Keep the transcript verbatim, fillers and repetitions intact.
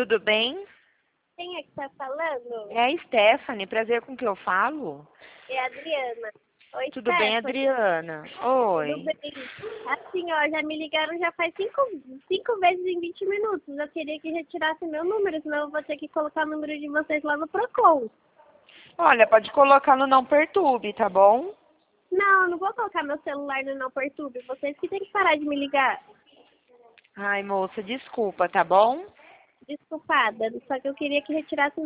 Tudo bem? Quem é que tá falando? É a Stephanie, prazer com que eu falo. É a Adriana. Oi, Tudo bem, Stephanie. Adriana? Tudo Oi. bem? Assim, ó, já me ligaram já faz cinco, cinco vezes em vinte minutos. Eu queria que retirasse meu número, senão eu vou ter que colocar o número de vocês lá no Procon. Olha, pode colocar no Não Perturbe, tá bom? Não, eu não vou colocar meu celular no Não Perturbe. Vocês que têm que parar de me ligar. Ai, moça, desculpa, tá bom? Desculpada, só que eu queria que retirasse